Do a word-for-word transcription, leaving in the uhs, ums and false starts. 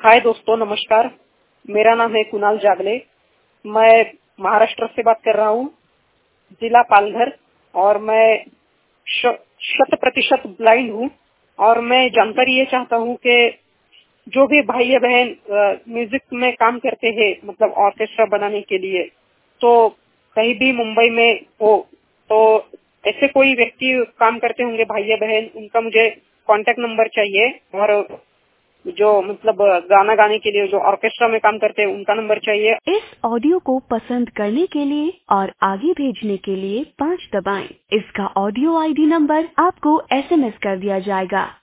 हाय दोस्तों, नमस्कार। मेरा नाम है कुणाल जागले। मैं महाराष्ट्र से बात कर रहा हूँ, जिला पालघर, और मैं श- शत प्रतिशत ब्लाइंड हूँ। और मैं जानकारी ये चाहता हूँ कि जो भी भाई बहन म्यूजिक में काम करते हैं, मतलब ऑर्केस्ट्रा बनाने के लिए, तो कहीं भी मुंबई में हो, तो ऐसे कोई व्यक्ति काम करते होंगे भाई बहन, उनका मुझे कांटेक्ट नंबर चाहिए। और जो मतलब गाना गाने के लिए जो ऑर्केस्ट्रा में काम करते हैं, उनका नंबर चाहिए। इस ऑडियो को पसंद करने के लिए और आगे भेजने के लिए पाँच दबाएं। इसका ऑडियो आईडी नंबर आपको एसएमएस कर दिया जाएगा।